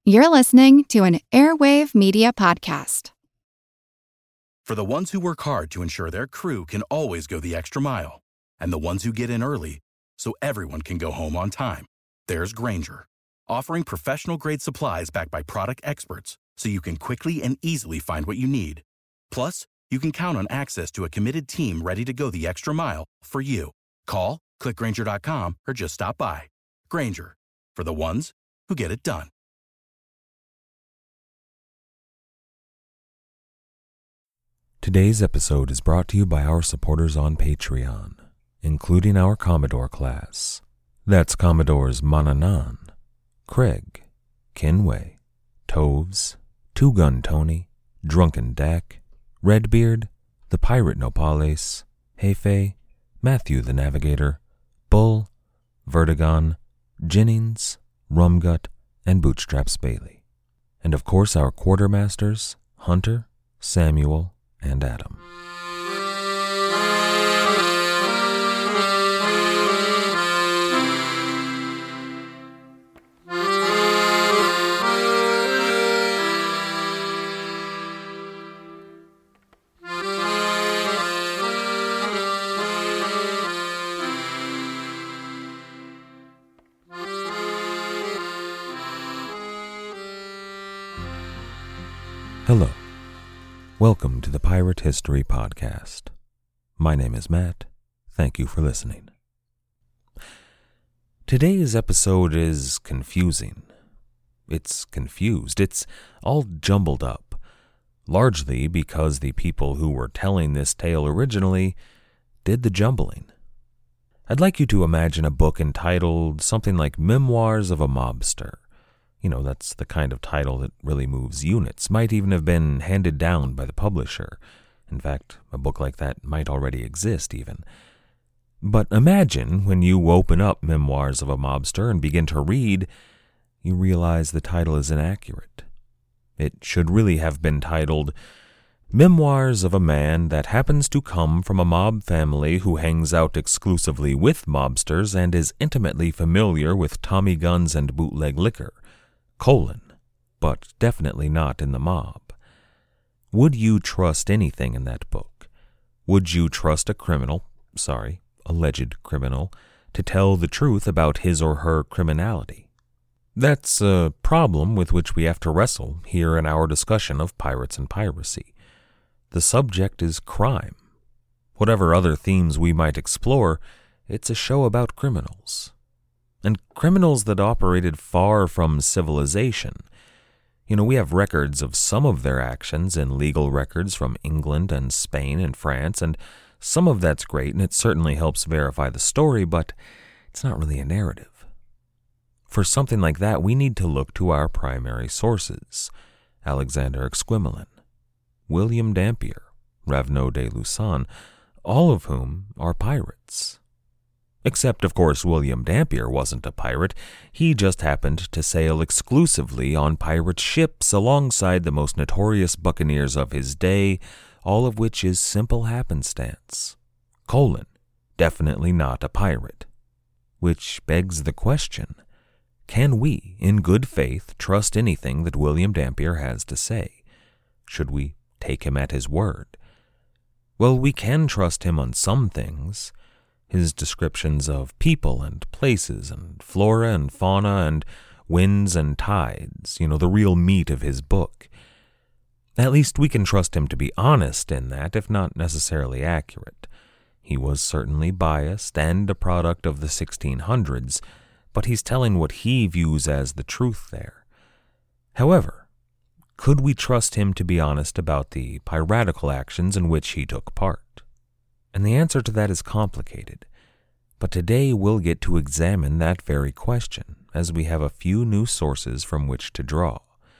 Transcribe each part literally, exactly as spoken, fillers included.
You're listening to an Airwave Media Podcast. For the ones who work hard to ensure their crew can always go the extra mile, and the ones who get in early so everyone can go home on time, there's Grainger, offering professional-grade supplies backed by product experts so you can quickly and easily find what you need. Plus, you can count on access to a committed team ready to go the extra mile for you. Call, click Grainger dot com, or just stop by. Grainger, for the ones who get it done. Today's episode is brought to you by our supporters on Patreon, including our Commodore class. That's Commodores Mananan, Craig, Kinway, Toves, Two Gun Tony, Drunken Dak, Redbeard, the Pirate Nopales, Hefe, Matthew the Navigator, Bull, Vertigon, Jennings, Rumgut, and Bootstraps Bailey. And of course our quartermasters, Hunter, Samuel, and Adam. Hello. Welcome to the Pirate History Podcast. My name is Matt. Thank you for listening. Today's episode is confusing. It's confused. It's all jumbled up, largely because the people who were telling this tale originally did the jumbling. I'd like you to imagine a book entitled something like Memoirs of a Mobster. You know, that's the kind of title that really moves units. Might even have been handed down by the publisher. In fact, a book like that might already exist even. But imagine when you open up Memoirs of a Mobster and begin to read, you realize the title is inaccurate. It should really have been titled Memoirs of a Man That Happens to Come from a Mob Family Who Hangs Out Exclusively with Mobsters and is Intimately Familiar with Tommy Guns and Bootleg Liquor. Colon, but definitely not in the mob. Would you trust anything in that book? Would you trust a criminal, sorry, alleged criminal, to tell the truth about his or her criminality? That's a problem with which we have to wrestle here in our discussion of pirates and piracy. The subject is crime. Whatever other themes we might explore, it's a show about criminals. And criminals that operated far from civilization. You know, we have records of some of their actions in legal records from England and Spain and France, and some of that's great, and it certainly helps verify the story, but it's not really a narrative. For something like that, we need to look to our primary sources: Alexander Exquemelin, William Dampier, Raveneau de Lussan, all of whom are pirates. Except, of course, William Dampier wasn't a pirate. He just happened to sail exclusively on pirate ships alongside the most notorious buccaneers of his day, all of which is simple happenstance. Colon, definitely not a pirate. Which begs the question, can we, in good faith, trust anything that William Dampier has to say? Should we take him at his word? Well, we can trust him on some things. His descriptions of people and places and flora and fauna and winds and tides, you know, the real meat of his book. At least we can trust him to be honest in that, if not necessarily accurate. He was certainly biased and a product of the sixteen hundreds, but he's telling what he views as the truth there. However, could we trust him to be honest about the piratical actions in which he took part? And the answer to that is complicated. But today we'll get to examine that very question, as we have a few new sources from which to draw.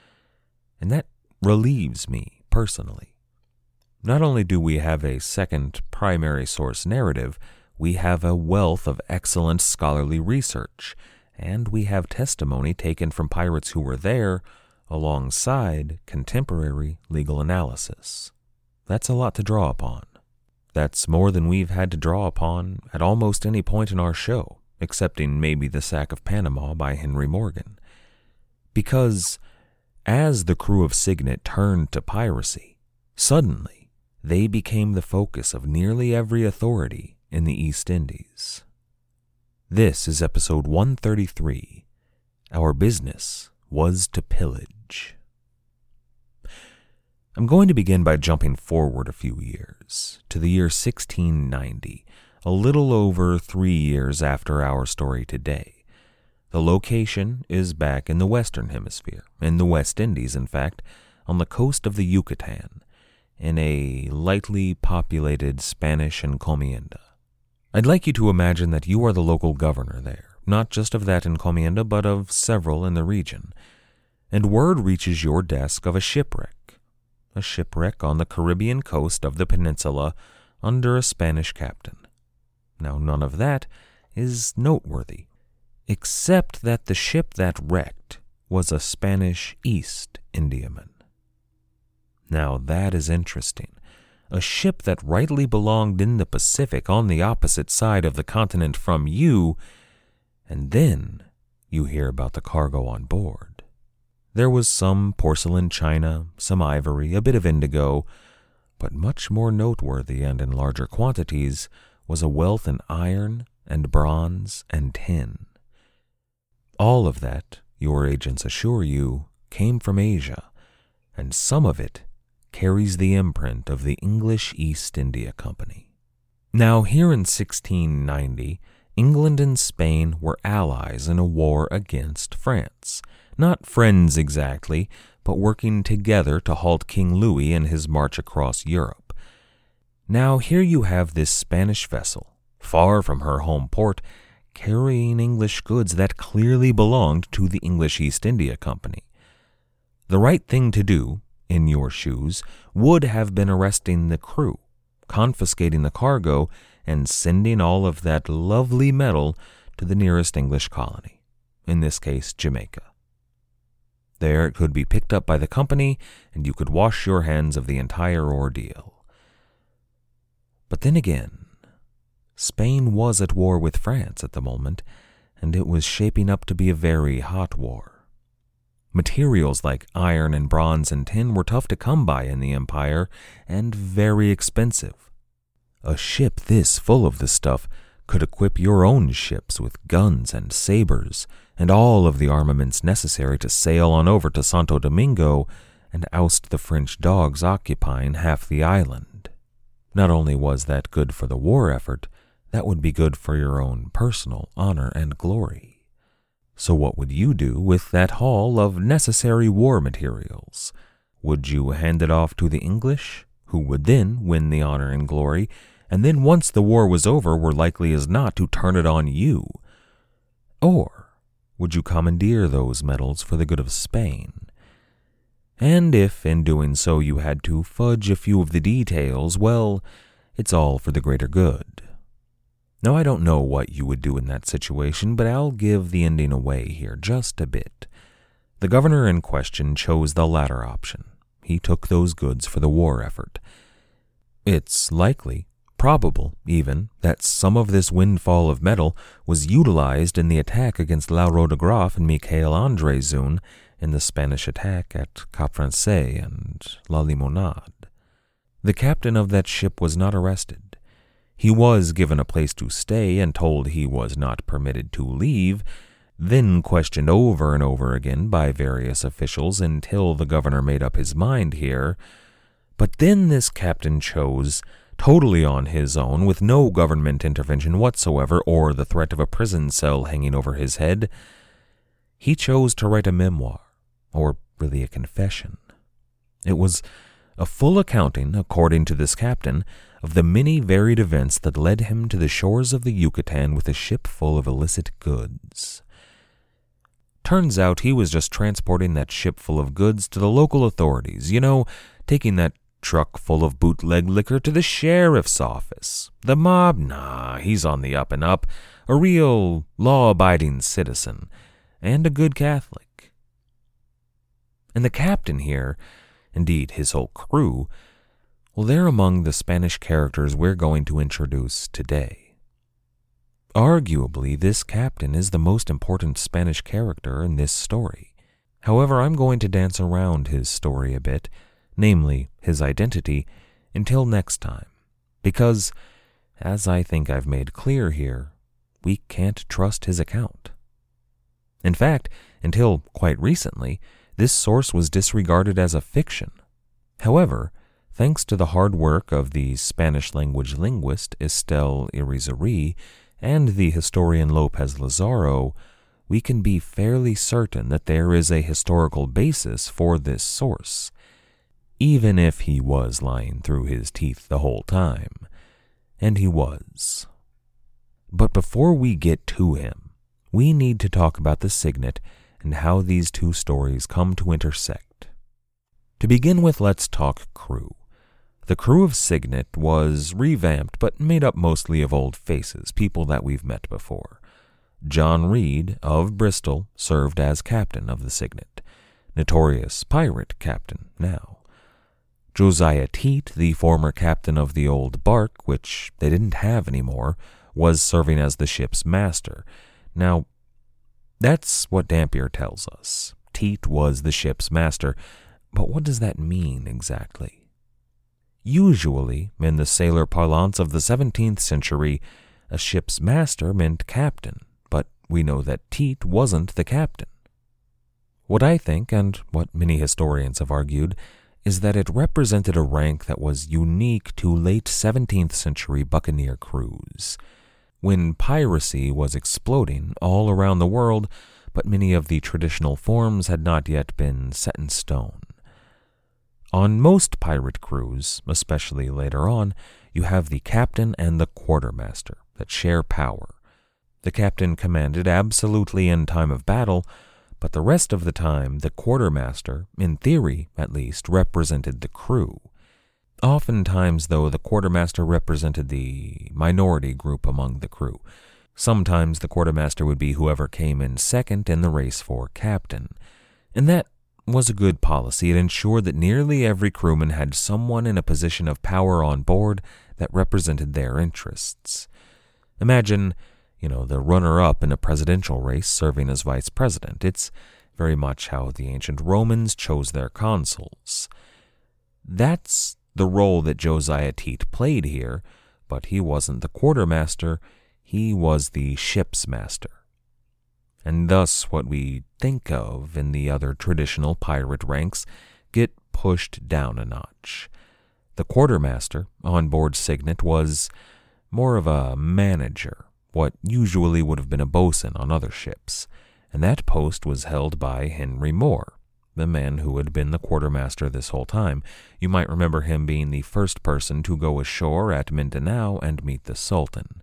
And that relieves me, personally. Not only do we have a second primary source narrative, we have a wealth of excellent scholarly research, and we have testimony taken from pirates who were there, alongside contemporary legal analysis. That's a lot to draw upon. That's more than we've had to draw upon at almost any point in our show, excepting maybe the Sack of Panama by Henry Morgan. Because As the crew of Signet turned to piracy, suddenly they became the focus of nearly every authority in the East Indies. This is episode one thirty-three. Our business was to pillage. I'm going to begin by jumping forward a few years, to the year sixteen ninety, a little over three years after our story today. The location is back in the Western Hemisphere, in the West Indies, in fact, on the coast of the Yucatan, in a lightly populated Spanish encomienda. I'd like you to imagine that you are the local governor there, not just of that encomienda, but of several in the region, and word reaches your desk of a shipwreck, a shipwreck on the Caribbean coast of the peninsula under a Spanish captain. Now, none of that is noteworthy, except that the ship that wrecked was a Spanish East Indiaman. Now that is interesting. A ship that rightly belonged in the Pacific on the opposite side of the continent from you, and then you hear about the cargo on board. There was some porcelain china, some ivory, a bit of indigo, but much more noteworthy and in larger quantities was a wealth in iron and bronze and tin. All of that, your agents assure you, came from Asia, and some of it carries the imprint of the English East India Company. Now, here in sixteen ninety, England and Spain were allies in a war against France. Not friends exactly, but working together to halt King Louis in his march across Europe. Now, here you have this Spanish vessel, far from her home port, carrying English goods that clearly belonged to the English East India Company. The right thing to do, in your shoes, would have been arresting the crew, confiscating the cargo, and sending all of that lovely metal to the nearest English colony, in this case Jamaica. There it could be picked up by the company, and you could wash your hands of the entire ordeal. But then again, Spain was at war with France at the moment, and it was shaping up to be a very hot war. Materials like iron and bronze and tin were tough to come by in the empire, and very expensive. A ship this full of the stuff could equip your own ships with guns and sabers, and all of the armaments necessary to sail on over to Santo Domingo and oust the French dogs occupying half the island. Not only was that good for the war effort, that would be good for your own personal honor and glory. So what would you do with that haul of necessary war materials? Would you hand it off to the English, who would then win the honor and glory, and then once the war was over were likely as not to turn it on you? Or would you commandeer those metals for the good of Spain? And if, in doing so, you had to fudge a few of the details, well, it's all for the greater good. Now, I don't know what you would do in that situation, but I'll give the ending away here just a bit. The governor in question chose the latter option. He took those goods for the war effort. It's likely, probable even, that some of this windfall of metal was utilized in the attack against Lauro de Graaf and Michael André Zun in the Spanish attack at Cap Francais and La Limonade. The captain of that ship was not arrested. He was given a place to stay and told he was not permitted to leave, then questioned over and over again by various officials until the governor made up his mind here. But then this captain chose, totally on his own, with no government intervention whatsoever or the threat of a prison cell hanging over his head, he chose to write a memoir, or really a confession. It was a full accounting, according to this captain, of the many varied events that led him to the shores of the Yucatan with a ship full of illicit goods. Turns out he was just transporting that ship full of goods to the local authorities, you know, taking that truck full of bootleg liquor to the sheriff's office. The mob, nah, he's on the up and up, a real law-abiding citizen, and a good Catholic. And the captain here, indeed his whole crew, well, they're among the Spanish characters we're going to introduce today. Arguably, this captain is the most important Spanish character in this story, However, I'm going to dance around his story a bit, namely his identity, until next time, because, as I think I've made clear here, we can't trust his account. In fact, until quite recently, this source was disregarded as a fiction. However, thanks to the hard work of the Spanish-language linguist Estelle Irizarry and the historian Lopez Lazaro, we can be fairly certain that there is a historical basis for this source, even if he was lying through his teeth the whole time. And he was. But before we get to him, we need to talk about the signet and how these two stories come to intersect. To begin with, let's talk crew. The crew of Signet was revamped but made up mostly of old faces, people that we've met before. John Reed of Bristol served as captain of the Signet, notorious pirate captain now. Josiah Teat, the former captain of the old bark, which they didn't have anymore, was serving as the ship's master. Now, that's what Dampier tells us. Teat was the ship's master, but what does that mean exactly? Usually, in the sailor parlance of the seventeenth century, a ship's master meant captain, but we know that Teat wasn't the captain. What I think, and what many historians have argued, is that it represented a rank that was unique to late seventeenth century buccaneer crews, when piracy was exploding all around the world, but many of the traditional forms had not yet been set in stone. On most pirate crews, especially later on, you have the captain and the quartermaster that share power. The captain commanded absolutely in time of battle, but the rest of the time the quartermaster, in theory at least, represented the crew. Oftentimes, though, the quartermaster represented the minority group among the crew. Sometimes the quartermaster would be whoever came in second in the race for captain, and that was a good policy. It ensured that nearly every crewman had someone in a position of power on board that represented their interests. Imagine, you know, the runner-up in a presidential race serving as vice president. It's very much how the ancient Romans chose their consuls. That's the role that Josiah Teat played here, but he wasn't the quartermaster, he was the ship's master. And thus what we think of in the other traditional pirate ranks get pushed down a notch. The quartermaster on board Signet was more of a manager, what usually would have been a boatswain on other ships, and that post was held by Henry Moore, the man who had been the quartermaster this whole time. You might remember him being the first person to go ashore at Mindanao and meet the Sultan.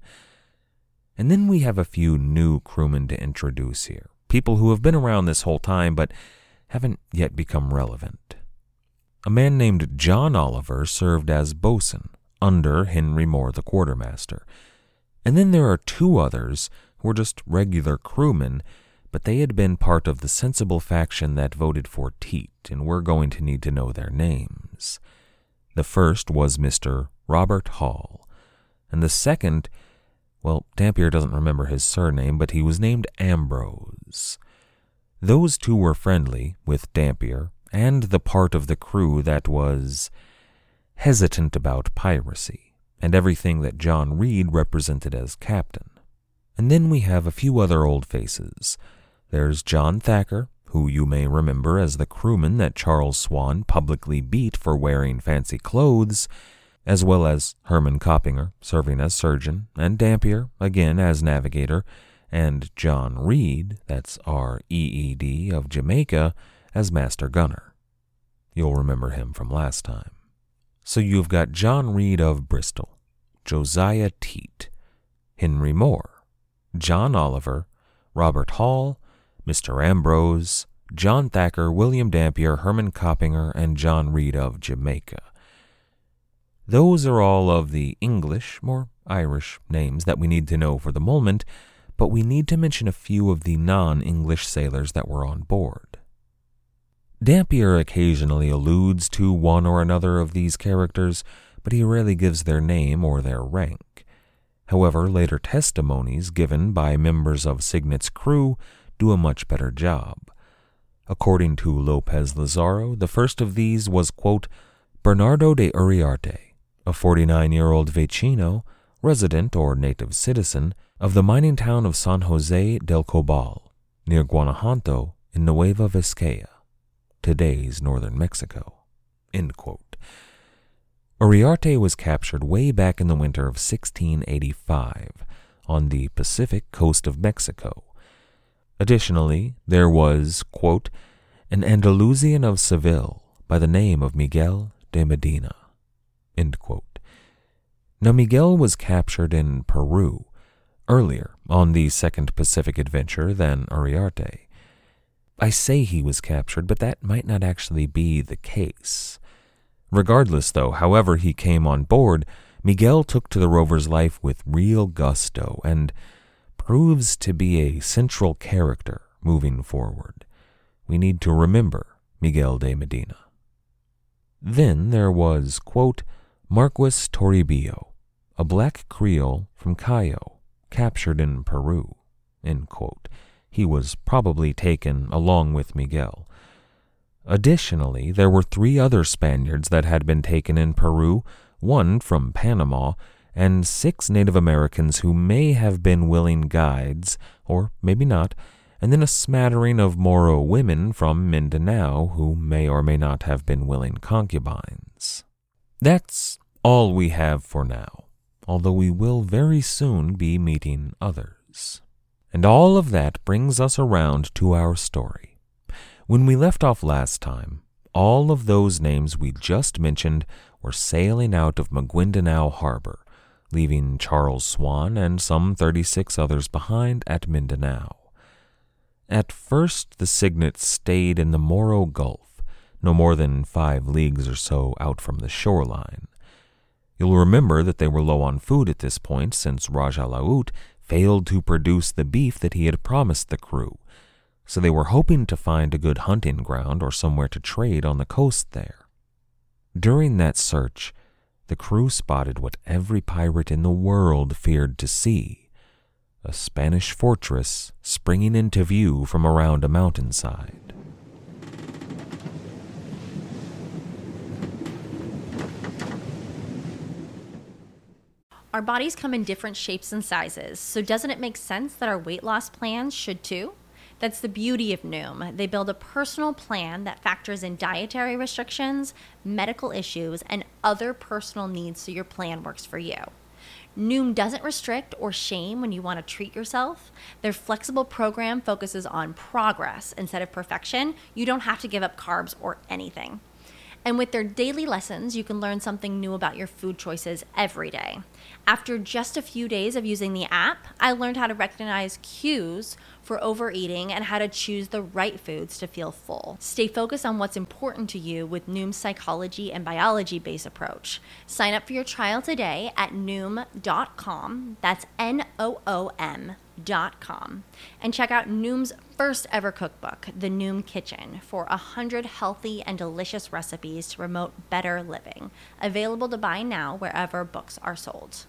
And then we have a few new crewmen to introduce here, people who have been around this whole time but haven't yet become relevant. A man named John Oliver served as boatswain under Henry Moore, the quartermaster. And then there are two others who were just regular crewmen, but they had been part of the sensible faction that voted for Teat, and we're going to need to know their names. The first was Mister Robert Hall, and the second, well, Dampier doesn't remember his surname, but he was named Ambrose. Those two were friendly with Dampier and the part of the crew that was hesitant about piracy and everything that John Reed represented as captain. And then we have a few other old faces. There's John Thacker, who you may remember as the crewman that Charles Swan publicly beat for wearing fancy clothes, as well as Herman Coppinger, serving as surgeon, and Dampier, again as navigator, and John Reed, that's R E E D of Jamaica, as master gunner. You'll remember him from last time. So you've got John Reed of Bristol, Josiah Teat, Henry Moore, John Oliver, Robert Hall, Mister Ambrose, John Thacker, William Dampier, Herman Coppinger, and John Reed of Jamaica. Those are all of the English, or Irish, names that we need to know for the moment, but we need to mention a few of the non-English sailors that were on board. Dampier occasionally alludes to one or another of these characters, but he rarely gives their name or their rank. However, later testimonies given by members of Signet's crew do a much better job. According to Lopez Lazaro, the first of these was, quote, Bernardo de Uriarte, a forty-nine-year-old vecino, resident or native citizen, of the mining town of San Jose del Cobal, near Guanajuato in Nueva Vizcaya, today's northern Mexico, end quote. Uriarte was captured way back in the winter of sixteen eighty-five on the Pacific coast of Mexico. Additionally, there was, quote, an Andalusian of Seville by the name of Miguel de Medina, end quote. Now, Miguel was captured in Peru earlier on the second Pacific adventure than Uriarte. I say he was captured, but that might not actually be the case. Regardless, though, however he came on board, Miguel took to the rover's life with real gusto and proves to be a central character moving forward. We need to remember Miguel de Medina. Then there was, quote, Marquis Toribio, a black Creole from Cayo, captured in Peru, end quote. He was probably taken along with Miguel. Additionally, there were three other Spaniards that had been taken in Peru, one from Panama, and six Native Americans who may have been willing guides, or maybe not, and then a smattering of Moro women from Mindanao who may or may not have been willing concubines. That's all we have for now, although we will very soon be meeting others. And all of that brings us around to our story. When we left off last time, all of those names we just mentioned were sailing out of Maguindanao Harbor, leaving Charles Swan and some thirty-six others behind at Mindanao. At first, the cygnets stayed in the Moro Gulf, no more than five leagues or so out from the shoreline. You'll remember that they were low on food at this point since Raja Laut failed to produce the beef that he had promised the crew, so they were hoping to find a good hunting ground or somewhere to trade on the coast there. During that search, the crew spotted what every pirate in the world feared to see, a Spanish fortress springing into view from around a mountainside. Our bodies come in different shapes and sizes, so doesn't it make sense that our weight loss plans should too? That's the beauty of Noom. They build a personal plan that factors in dietary restrictions, medical issues, and other personal needs so your plan works for you. Noom doesn't restrict or shame when you want to treat yourself. Their flexible program focuses on progress instead of perfection. You don't have to give up carbs or anything. And with their daily lessons, you can learn something new about your food choices every day. After just a few days of using the app, I learned how to recognize cues for overeating and how to choose the right foods to feel full. Stay focused on what's important to you with Noom's psychology and biology-based approach. Sign up for your trial today at noom dot com. That's N O O M dot com. And check out Noom's first ever cookbook, The Noom Kitchen, for one hundred healthy and delicious recipes to promote better living. Available to buy now wherever books are sold.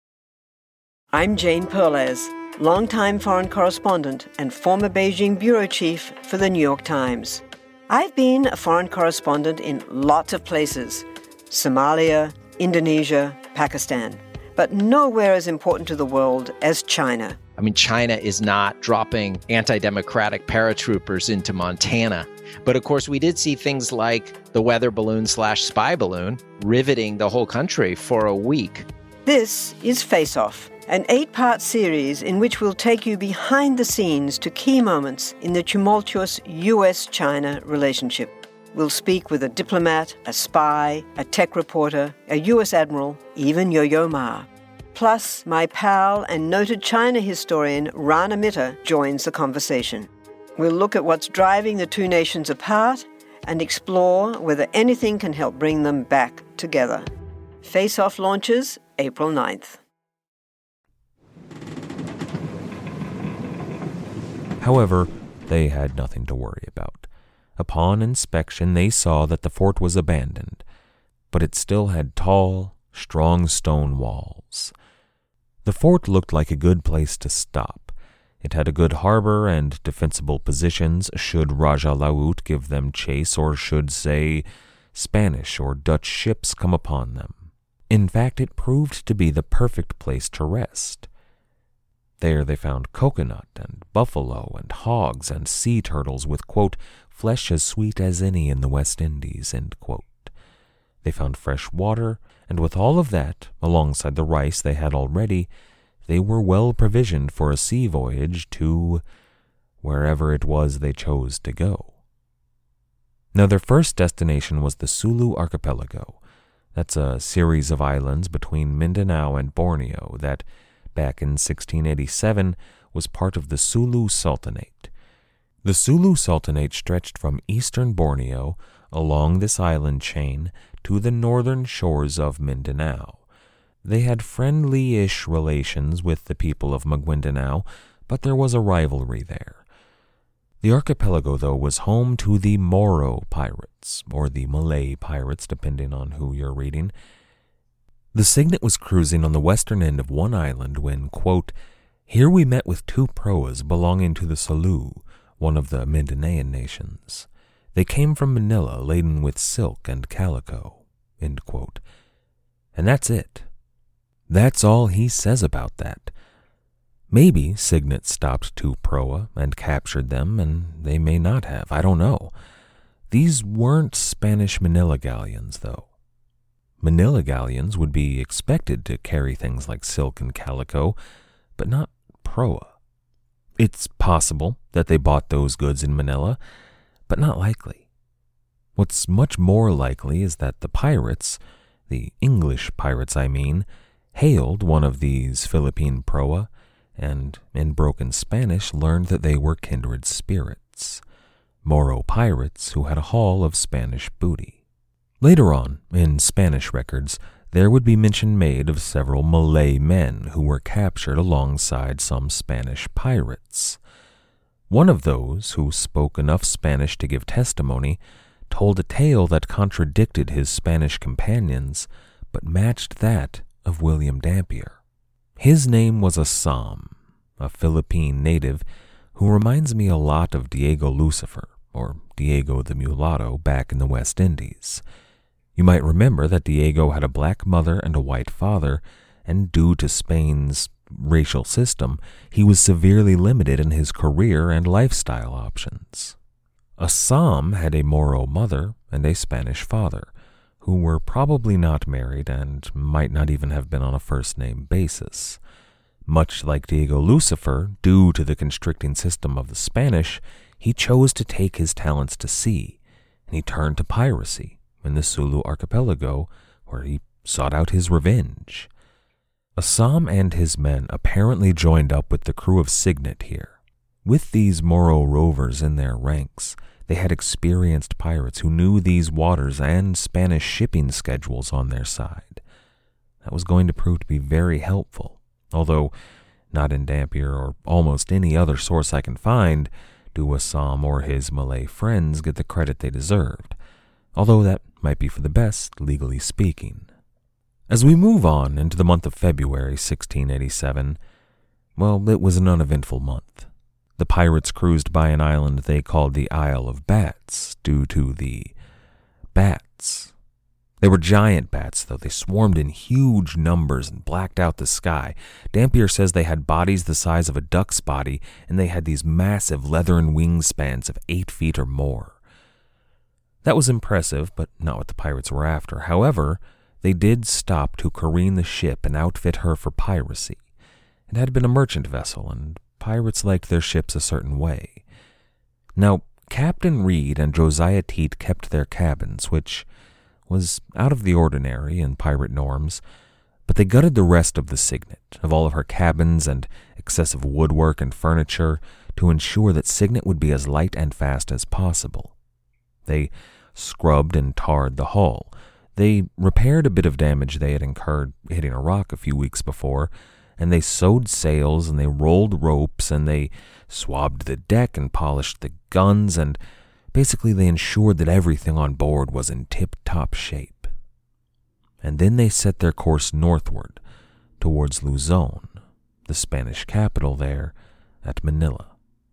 I'm Jane Perlez, longtime foreign correspondent and former Beijing bureau chief for the New York Times. I've been a foreign correspondent in lots of places, Somalia, Indonesia, Pakistan, but nowhere as important to the world as China. I mean, China is not dropping anti-democratic paratroopers into Montana. But of course, we did see things like the weather balloon slash spy balloon riveting the whole country for a week. This is Face Off, an eight-part series in which we'll take you behind the scenes to key moments in the tumultuous U S China relationship. We'll speak with a diplomat, a spy, a tech reporter, a U S admiral, even Yo-Yo Ma. Plus, my pal and noted China historian Rana Mitter joins the conversation. We'll look at what's driving the two nations apart and explore whether anything can help bring them back together. Face Off launches April ninth. However, they had nothing to worry about. Upon inspection, they saw that the fort was abandoned, but it still had tall, strong stone walls. The fort looked like a good place to stop. It had a good harbor and defensible positions should Raja Laut give them chase or should, say, Spanish or Dutch ships come upon them. In fact, it proved to be the perfect place to rest. There they found coconut and buffalo and hogs and sea turtles with, quote, flesh as sweet as any in the West Indies, end quote. They found fresh water, and with all of that, alongside the rice they had already, they were well provisioned for a sea voyage to wherever it was they chose to go. Now, their first destination was the Sulu Archipelago. That's a series of islands between Mindanao and Borneo that, back in sixteen eighty-seven, was part of the Sulu Sultanate. The Sulu Sultanate stretched from eastern Borneo along this island chain to the northern shores of Mindanao. They had friendly-ish relations with the people of Maguindanao, but there was a rivalry there. The archipelago, though, was home to the Moro pirates, or the Malay pirates, depending on who you're reading. The Signet was cruising on the western end of one island when, quote, here we met with two proas belonging to the Sulu, one of the Mindanaean nations. They came from Manila laden with silk and calico, end quote. And that's it. That's all he says about that. Maybe Signet stopped two proa and captured them, and they may not have. I don't know. These weren't Spanish Manila galleons, though. Manila galleons would be expected to carry things like silk and calico, but not proa. It's possible that they bought those goods in Manila, but not likely. What's much more likely is that the pirates, the English pirates I mean, hailed one of these Philippine proa, and in broken Spanish learned that they were kindred spirits, Moro pirates who had a haul of Spanish booty. Later on, in Spanish records, there would be mention made of several Malay men who were captured alongside some Spanish pirates. One of those, who spoke enough Spanish to give testimony, told a tale that contradicted his Spanish companions, but matched that of William Dampier. His name was Assam, a Philippine native who reminds me a lot of Diego Lucifer, or Diego the Mulatto, back in the West Indies. You might remember that Diego had a black mother and a white father, and due to Spain's racial system, he was severely limited in his career and lifestyle options. Assam had a Moro mother and a Spanish father, who were probably not married and might not even have been on a first-name basis. Much like Diego Lucifer, due to the constricting system of the Spanish, he chose to take his talents to sea, and he turned to piracy in the Sulu Archipelago, where he sought out his revenge. Assam and his men apparently joined up with the crew of Signet here. With these Moro rovers in their ranks, they had experienced pirates who knew these waters and Spanish shipping schedules on their side. That was going to prove to be very helpful, although not in Dampier or almost any other source I can find do Assam or his Malay friends get the credit they deserved, although that might be for the best, legally speaking. As we move on into the month of February sixteen eighty-seven, well, it was an uneventful month. The pirates cruised by an island they called the Isle of Bats, due to the bats. They were giant bats, though. They swarmed in huge numbers and blacked out the sky. Dampier says they had bodies the size of a duck's body, and they had these massive leathern wingspans of eight feet or more. That was impressive, but not what the pirates were after. However, they did stop to careen the ship and outfit her for piracy. It had been a merchant vessel, and pirates liked their ships a certain way. Now, Captain Reed and Josiah Teat kept their cabins, which was out of the ordinary in pirate norms, but they gutted the rest of the Signet, of all of her cabins and excessive woodwork and furniture, to ensure that Signet would be as light and fast as possible. They scrubbed and tarred the hull. They repaired a bit of damage they had incurred hitting a rock a few weeks before, and they sewed sails, and they rolled ropes, and they swabbed the deck and polished the guns, and basically they ensured that everything on board was in tip-top shape. And then they set their course northward, towards Luzon, the Spanish capital there, at Manila.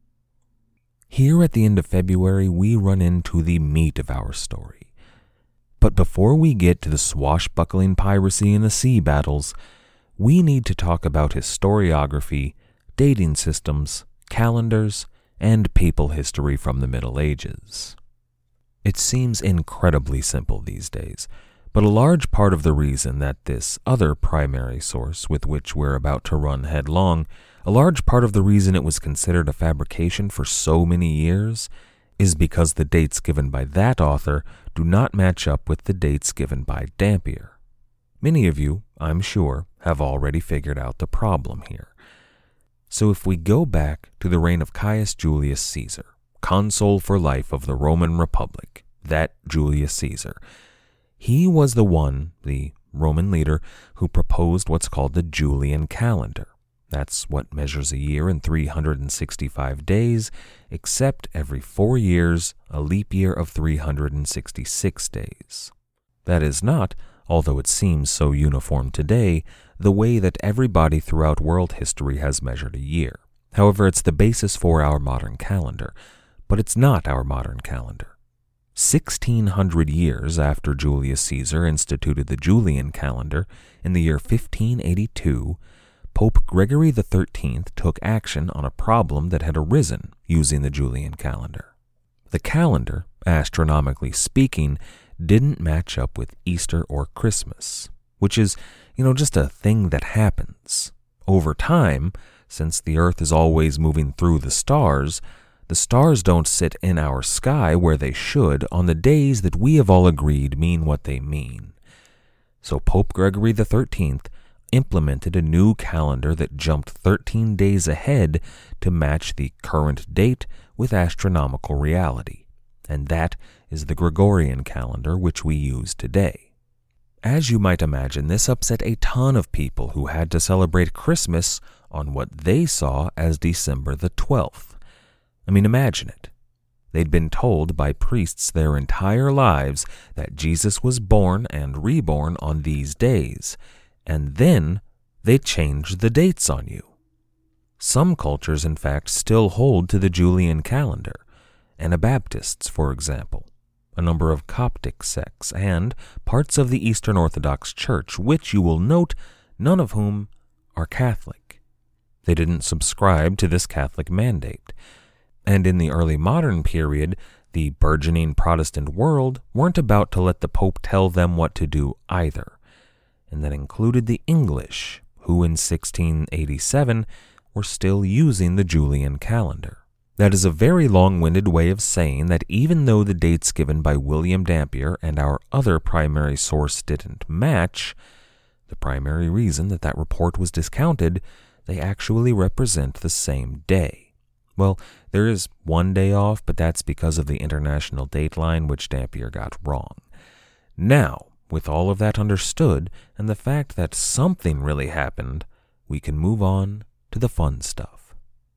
Here at the end of February, we run into the meat of our story. But before we get to the swashbuckling piracy and the sea battles, we need to talk about historiography, dating systems, calendars, and papal history from the Middle Ages. It seems incredibly simple these days, but a large part of the reason that this other primary source with which we're about to run headlong, a large part of the reason it was considered a fabrication for so many years, is because the dates given by that author do not match up with the dates given by Dampier. Many of you, I'm sure, have already figured out the problem here. So if we go back to the reign of Caius Julius Caesar, consul for life of the Roman Republic, that Julius Caesar, he was the one, the Roman leader, who proposed what's called the Julian calendar. That's what measures a year in three hundred sixty-five days, except every four years, a leap year of three hundred sixty-six days. That is not, although it seems so uniform today, the way that everybody throughout world history has measured a year. However, it's the basis for our modern calendar, but it's not our modern calendar. Sixteen hundred years after Julius Caesar instituted the Julian calendar, in the year fifteen eighty-two, Pope Gregory the thirteenth took action on a problem that had arisen using the Julian calendar. The calendar, astronomically speaking, didn't match up with Easter or Christmas, which is, you know, just a thing that happens. Over time, since the Earth is always moving through the stars, the stars don't sit in our sky where they should on the days that we have all agreed mean what they mean. So Pope Gregory the thirteenth implemented a new calendar that jumped thirteen days ahead to match the current date with astronomical reality, and that is the Gregorian calendar which we use today. As you might imagine, this upset a ton of people who had to celebrate Christmas on what they saw as December the twelfth. I mean, imagine it. They'd been told by priests their entire lives that Jesus was born and reborn on these days, and then they changed the dates on you. Some cultures, in fact, still hold to the Julian calendar, Anabaptists, for example, a number of Coptic sects, and parts of the Eastern Orthodox Church, which, you will note, none of whom are Catholic. They didn't subscribe to this Catholic mandate. And in the early modern period, the burgeoning Protestant world weren't about to let the Pope tell them what to do either. And that included the English, who in sixteen eighty-seven were still using the Julian calendar. That is a very long-winded way of saying that even though the dates given by William Dampier and our other primary source didn't match, the primary reason that that report was discounted, they actually represent the same day. Well, there is one day off, but that's because of the international dateline, which Dampier got wrong. Now, with all of that understood, and the fact that something really happened, we can move on to the fun stuff.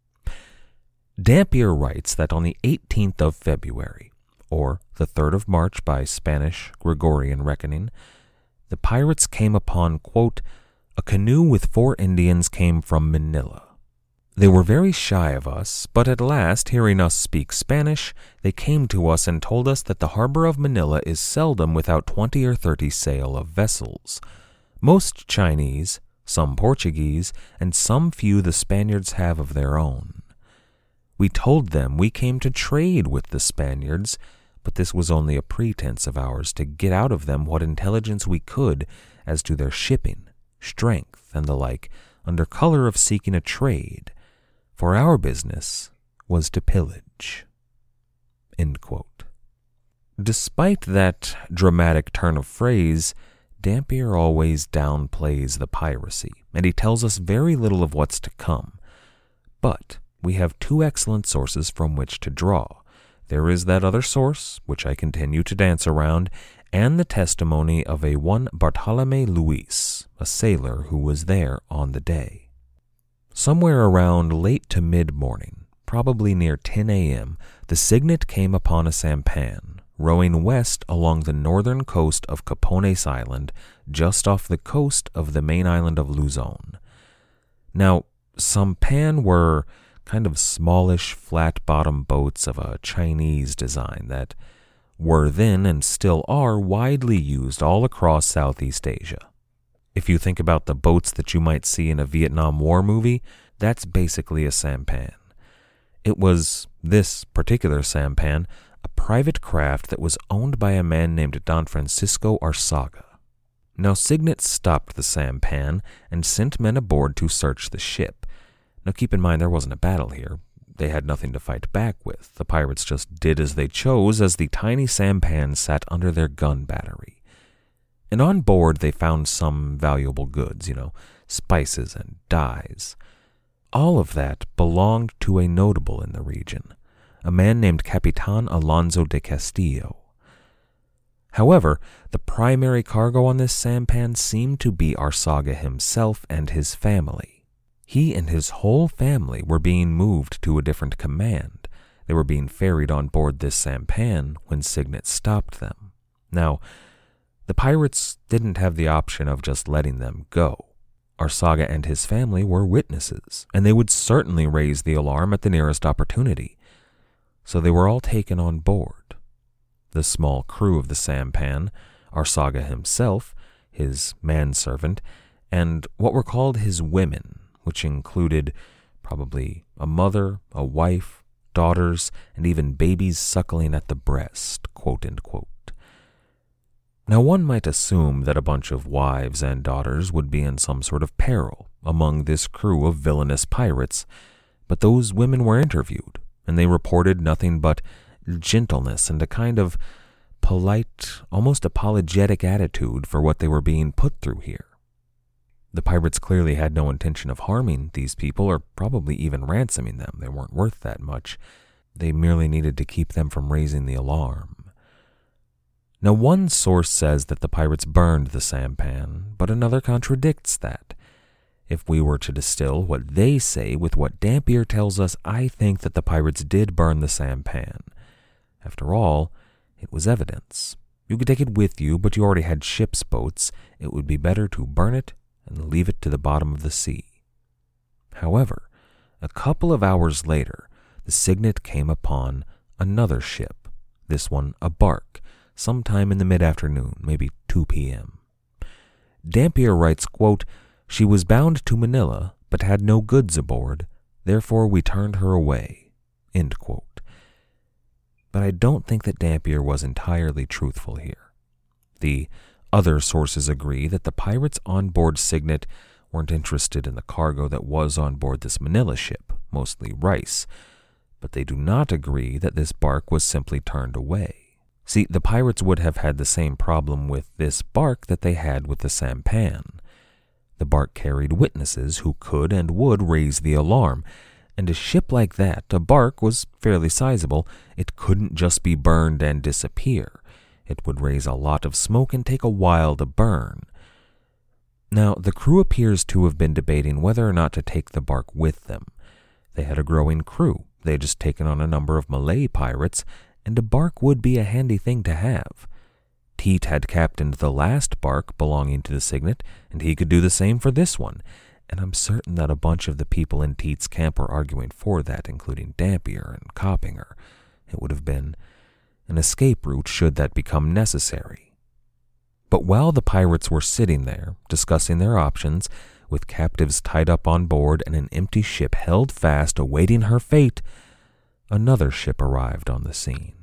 Dampier writes that on the eighteenth of February, or the third of March by Spanish Gregorian reckoning, the pirates came upon, quote, a canoe with four Indians came from Manila. They were very shy of us, but at last, hearing us speak Spanish, they came to us and told us that the harbor of Manila is seldom without twenty or thirty sail of vessels. Most Chinese, some Portuguese, and some few the Spaniards have of their own. We told them we came to trade with the Spaniards, but this was only a pretense of ours to get out of them what intelligence we could as to their shipping, strength, and the like, under color of seeking a trade. For our business was to pillage. End quote. Despite that dramatic turn of phrase, Dampier always downplays the piracy, and he tells us very little of what's to come. But we have two excellent sources from which to draw. There is that other source, which I continue to dance around, and the testimony of a one Bartolome Luis, a sailor who was there on the day. Somewhere around late to mid-morning, probably near ten a.m., the Cygnet came upon a sampan, rowing west along the northern coast of Capones Island, just off the coast of the main island of Luzon. Now, sampan were kind of smallish, flat-bottom boats of a Chinese design that were then and still are widely used all across Southeast Asia. If you think about the boats that you might see in a Vietnam War movie, that's basically a sampan. It was, this particular sampan, a private craft that was owned by a man named Don Francisco Arsaga. Now Signet stopped the sampan and sent men aboard to search the ship. Now keep in mind there wasn't a battle here. They had nothing to fight back with. The pirates just did as they chose as the tiny sampan sat under their gun battery. And on board they found some valuable goods, you know, spices and dyes. All of that belonged to a notable in the region, a man named Capitan Alonso de Castillo. However, the primary cargo on this sampan seemed to be Arsaga himself and his family. He and his whole family were being moved to a different command. They were being ferried on board this sampan when Signet stopped them. Now, the pirates didn't have the option of just letting them go. Arsaga and his family were witnesses, and they would certainly raise the alarm at the nearest opportunity. So they were all taken on board. The small crew of the sampan, Arsaga himself, his manservant, and what were called his women, which included probably a mother, a wife, daughters, and even babies suckling at the breast, quote unquote. Now one might assume that a bunch of wives and daughters would be in some sort of peril among this crew of villainous pirates, but those women were interviewed, and they reported nothing but gentleness and a kind of polite, almost apologetic attitude for what they were being put through here. The pirates clearly had no intention of harming these people or probably even ransoming them. They weren't worth that much. They merely needed to keep them from raising the alarm. Now, one source says that the pirates burned the sampan, but another contradicts that. If we were to distill what they say with what Dampier tells us, I think that the pirates did burn the sampan. After all, it was evidence. You could take it with you, but you already had ship's boats. It would be better to burn it and leave it to the bottom of the sea. However, a couple of hours later, the Signet came upon another ship, this one a bark, sometime in the mid-afternoon, maybe two p.m. Dampier writes, quote, "She was bound to Manila, but had no goods aboard, therefore we turned her away," end quote. But I don't think that Dampier was entirely truthful here. The other sources agree that the pirates on board Signet weren't interested in the cargo that was on board this Manila ship, mostly rice, but they do not agree that this bark was simply turned away. See, the pirates would have had the same problem with this bark that they had with the sampan. The bark carried witnesses who could and would raise the alarm, and a ship like that, a bark, was fairly sizable. It couldn't just be burned and disappear. It would raise a lot of smoke and take a while to burn. Now, the crew appears to have been debating whether or not to take the bark with them. They had a growing crew. They had just taken on a number of Malay pirates, and a bark would be a handy thing to have. Teet had captained the last bark belonging to the Signet, and he could do the same for this one, and I'm certain that a bunch of the people in Teet's camp were arguing for that, including Dampier and Coppinger. It would have been an escape route should that become necessary. But while the pirates were sitting there, discussing their options, with captives tied up on board and an empty ship held fast awaiting her fate, another ship arrived on the scene.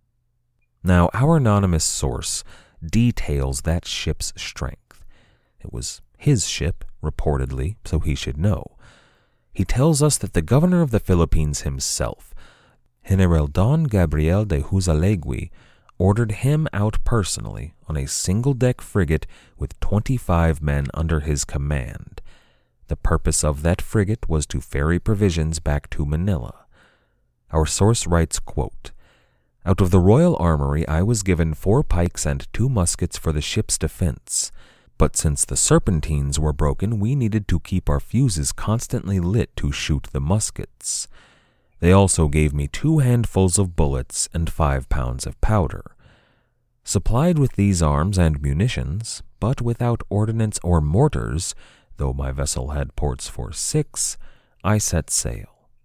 Now, our anonymous source details that ship's strength. It was his ship, reportedly, so he should know. He tells us that the governor of the Philippines himself, General Don Gabriel de Huzalegui, ordered him out personally on a single-deck frigate with twenty-five men under his command. The purpose of that frigate was to ferry provisions back to Manila. Our source writes, quote, "Out of the royal armory I was given four pikes and two muskets for the ship's defense, but since the serpentines were broken, we needed to keep our fuses constantly lit to shoot the muskets. They also gave me two handfuls of bullets and five pounds of powder. Supplied with these arms and munitions, but without ordnance or mortars, though my vessel had ports for six, I set sail."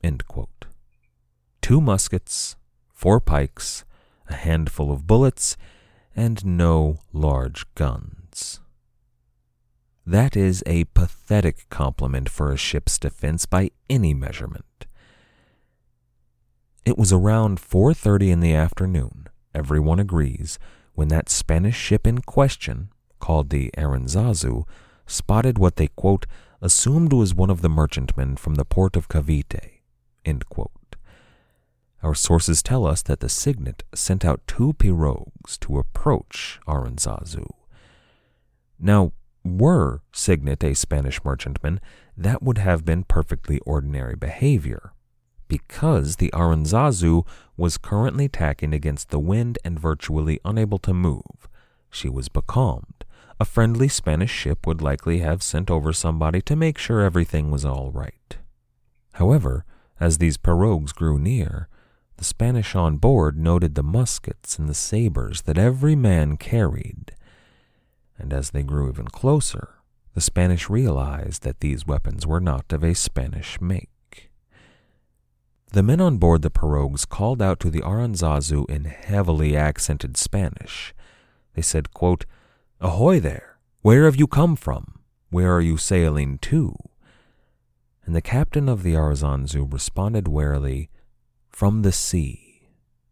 End quote. Two muskets, four pikes, a handful of bullets, and no large guns. That is a pathetic compliment for a ship's defense by any measurement. It was around four thirty in the afternoon, everyone agrees, when that Spanish ship in question, called the Aranzazu, spotted what they, quote, assumed was one of the merchantmen from the port of Cavite, end quote. Our sources tell us that the Signet sent out two pirogues to approach Aranzazu. Now, were Signet a Spanish merchantman, that would have been perfectly ordinary behavior, because the Aranzazu was currently tacking against the wind and virtually unable to move. She was becalmed. A friendly Spanish ship would likely have sent over somebody to make sure everything was all right. However, as these pirogues grew near, the Spanish on board noted the muskets and the sabers that every man carried, and as they grew even closer, the Spanish realized that these weapons were not of a Spanish make. The men on board the pirogues called out to the Aranzazu in heavily accented Spanish. They said, quote, "Ahoy there! Where have you come from? Where are you sailing to?" And the captain of the Aranzazu responded warily, "From the sea."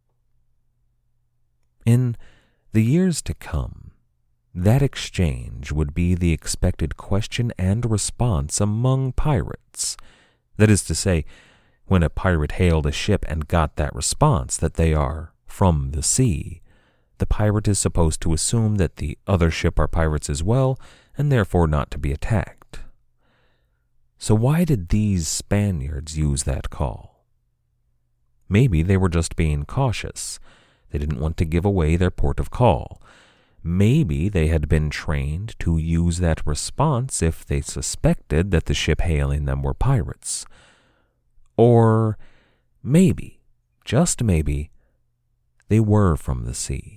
In the years to come, that exchange would be the expected question and response among pirates. That is to say, when a pirate hailed a ship and got that response, that they are from the sea, the pirate is supposed to assume that the other ship are pirates as well, and therefore not to be attacked. So why did these Spaniards use that call? Maybe they were just being cautious. They didn't want to give away their port of call. Maybe they had been trained to use that response if they suspected that the ship hailing them were pirates. Or maybe, just maybe, they were from the sea.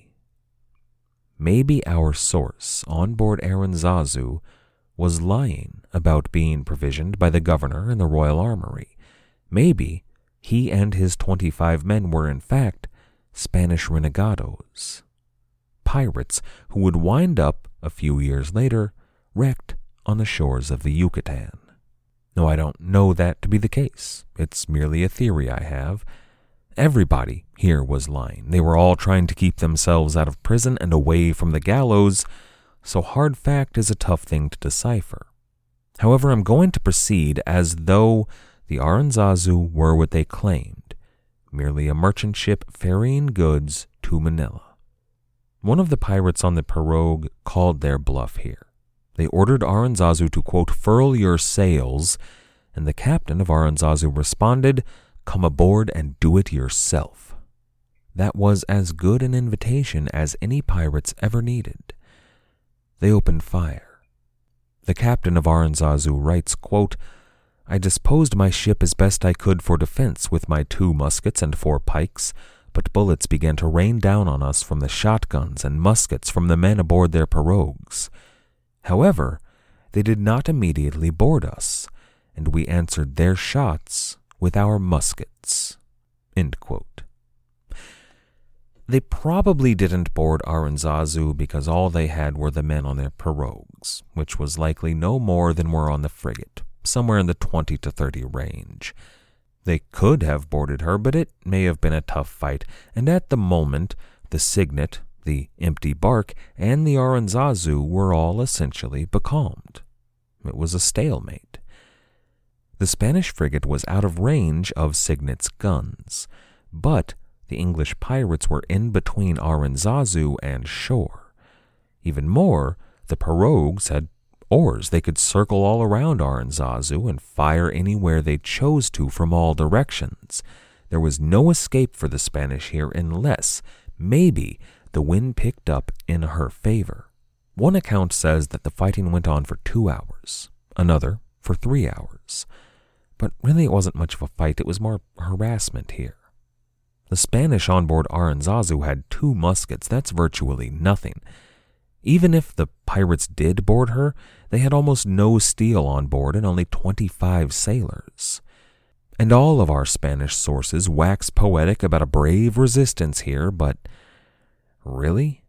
Maybe our source on board Aranzazu was lying about being provisioned by the governor and the royal armory. Maybe he and his twenty-five men were in fact Spanish renegados, pirates who would wind up, a few years later, wrecked on the shores of the Yucatan. No, I don't know that to be the case. It's merely a theory I have. Everybody here was lying. They were all trying to keep themselves out of prison and away from the gallows, so hard fact is a tough thing to decipher. However, I'm going to proceed as though the Aranzazu were what they claimed, merely a merchant ship ferrying goods to Manila. One of the pirates on the pirogue called their bluff here. They ordered Aranzazu to, quote, "furl your sails," and the captain of Aranzazu responded, "Come aboard and do it yourself." That was as good an invitation as any pirates ever needed. They opened fire. The captain of Aranzazu writes, quote, "I disposed my ship as best I could for defense with my two muskets and four pikes, but bullets began to rain down on us from the shotguns and muskets from the men aboard their pirogues. However, they did not immediately board us, and we answered their shots with our muskets." End quote. They probably didn't board Aranzazu because all they had were the men on their pirogues, which was likely no more than were on the frigate, somewhere in the twenty to thirty range. They could have boarded her, but it may have been a tough fight, and at the moment, the Signet, the empty bark, and the Aranzazu were all essentially becalmed. It was a stalemate. The Spanish frigate was out of range of Signet's guns, but the English pirates were in between Aranzazu and shore. Even more, the pirogues had oars. They could circle all around Aranzazu and fire anywhere they chose to from all directions. There was no escape for the Spanish here unless, maybe, the wind picked up in her favor. One account says that the fighting went on for two hours, another for three hours. But really it wasn't much of a fight, it was more harassment here. The Spanish on board Aranzazu had two muskets, that's virtually nothing. Even if the pirates did board her, they had almost no steel on board and only twenty-five sailors. And all of our Spanish sources wax poetic about a brave resistance here, but really?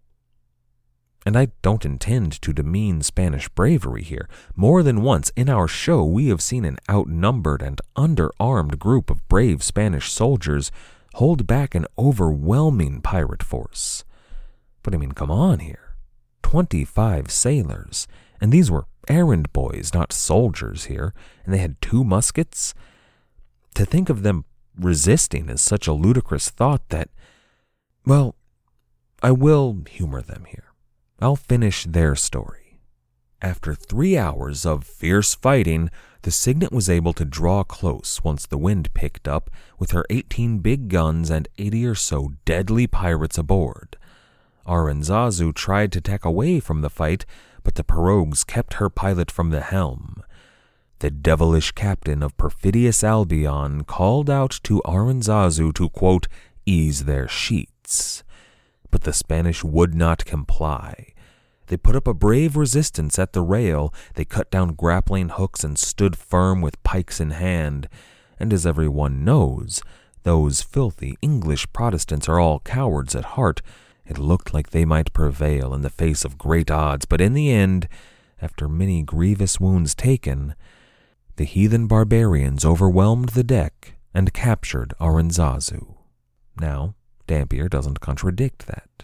And I don't intend to demean Spanish bravery here. More than once in our show, we have seen an outnumbered and underarmed group of brave Spanish soldiers hold back an overwhelming pirate force. But I mean, come on here. twenty-five sailors, and these were errand boys, not soldiers here, and they had two muskets. To think of them resisting is such a ludicrous thought that, well, I will humor them here. I'll finish their story. After three hours of fierce fighting, the Signet was able to draw close once the wind picked up, with her eighteen big guns and eighty or so deadly pirates aboard. Aranzazu tried to tack away from the fight, but the pirogues kept her pilot from the helm. The devilish captain of perfidious Albion called out to Aranzazu to, quote, ease their sheets. But the Spanish would not comply. They put up a brave resistance at the rail, they cut down grappling hooks and stood firm with pikes in hand. And as everyone knows, those filthy English Protestants are all cowards at heart. It looked like they might prevail in the face of great odds, but in the end, after many grievous wounds taken, the heathen barbarians overwhelmed the deck and captured Aranzazu. Now, Dampier doesn't contradict that.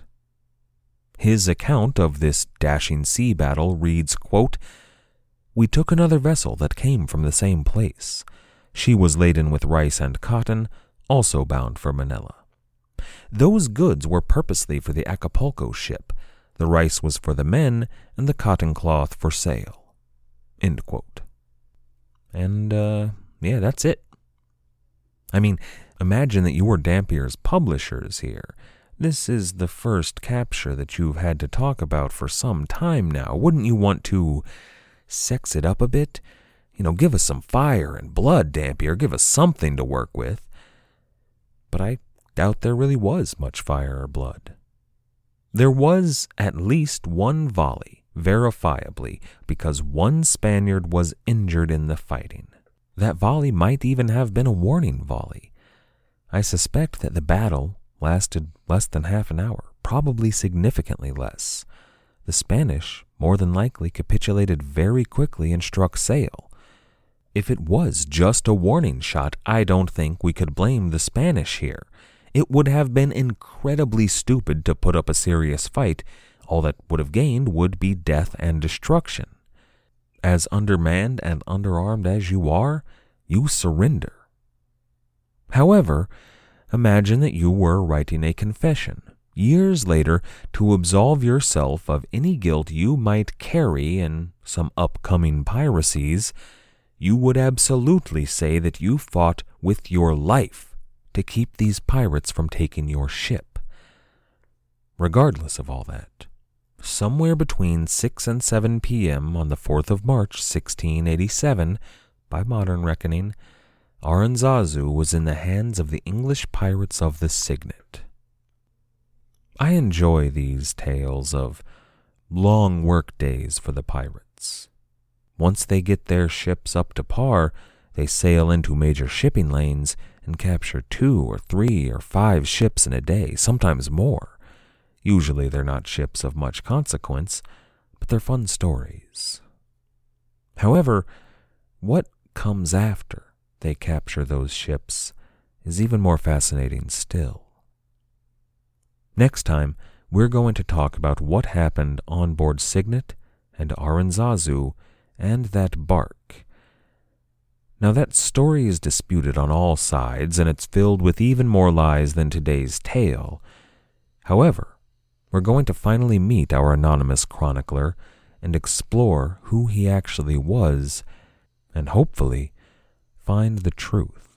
His account of this dashing sea battle reads, quote, we took another vessel that came from the same place. She was laden with rice and cotton, also bound for Manila. Those goods were purposely for the Acapulco ship. The rice was for the men, and the cotton cloth for sale. End quote. And, uh, yeah, that's it. I mean, imagine that you were Dampier's publishers here. This is the first capture that you've had to talk about for some time now. Wouldn't you want to sex it up a bit? You know, give us some fire and blood, Dampier. Give us something to work with. But I doubt there really was much fire or blood. There was at least one volley, verifiably, because one Spaniard was injured in the fighting. That volley might even have been a warning volley. I suspect that the battle lasted less than half an hour, probably significantly less. The Spanish, more than likely, capitulated very quickly and struck sail. If it was just a warning shot, I don't think we could blame the Spanish here. It would have been incredibly stupid to put up a serious fight. All that would have gained would be death and destruction. As undermanned and underarmed as you are, you surrender. However, imagine that you were writing a confession, years later, to absolve yourself of any guilt you might carry in some upcoming piracies. You would absolutely say that you fought with your life to keep these pirates from taking your ship. Regardless of all that, somewhere between six and seven p.m. on the fourth of March, sixteen eighty-seven, by modern reckoning, Aranzazu was in the hands of the English pirates of the Signet. I enjoy these tales of long work days for the pirates. Once they get their ships up to par, they sail into major shipping lanes and capture two or three or five ships in a day, sometimes more. Usually they're not ships of much consequence, but they're fun stories. However, what comes after they capture those ships is even more fascinating still. Next time, we're going to talk about what happened on board Signet and Aranzazu and that bark. Now, that story is disputed on all sides, and it's filled with even more lies than today's tale. However, we're going to finally meet our anonymous chronicler and explore who he actually was, and hopefully find the truth.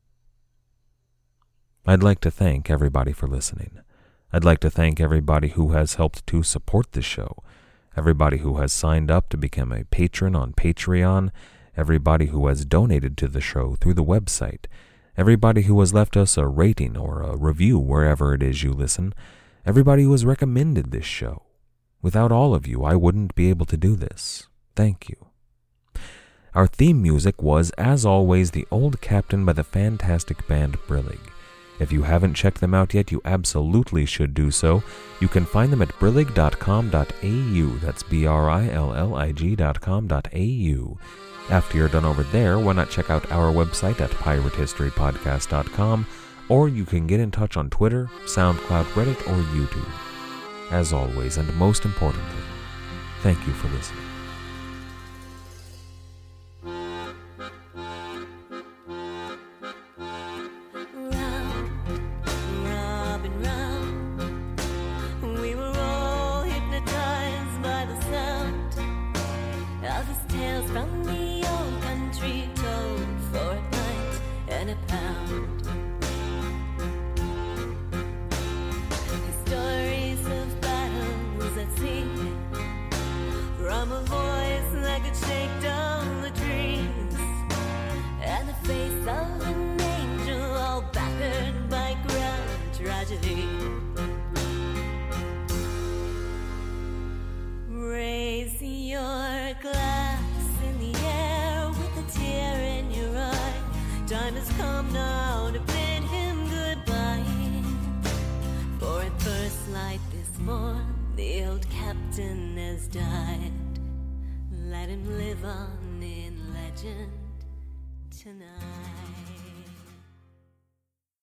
I'd like to thank everybody for listening. I'd like to thank everybody who has helped to support the show, everybody who has signed up to become a patron on Patreon, everybody who has donated to the show through the website, everybody who has left us a rating or a review wherever it is you listen, everybody who has recommended this show. Without all of you, I wouldn't be able to do this. Thank you. Our theme music was, as always, The Old Captain by the fantastic band Brillig. If you haven't checked them out yet, you absolutely should do so. You can find them at brillig dot com dot a u. That's B R I L L I G dot com dot a u. After you're done over there, why not check out our website at pirate history podcast dot com, or you can get in touch on Twitter, SoundCloud, Reddit, or YouTube. As always, and most importantly, thank you for listening. Raise your glass in the air with a tear in your eye. Time has come now to bid him goodbye. For at first light this morn, the old captain has died. Let him live on in legend tonight.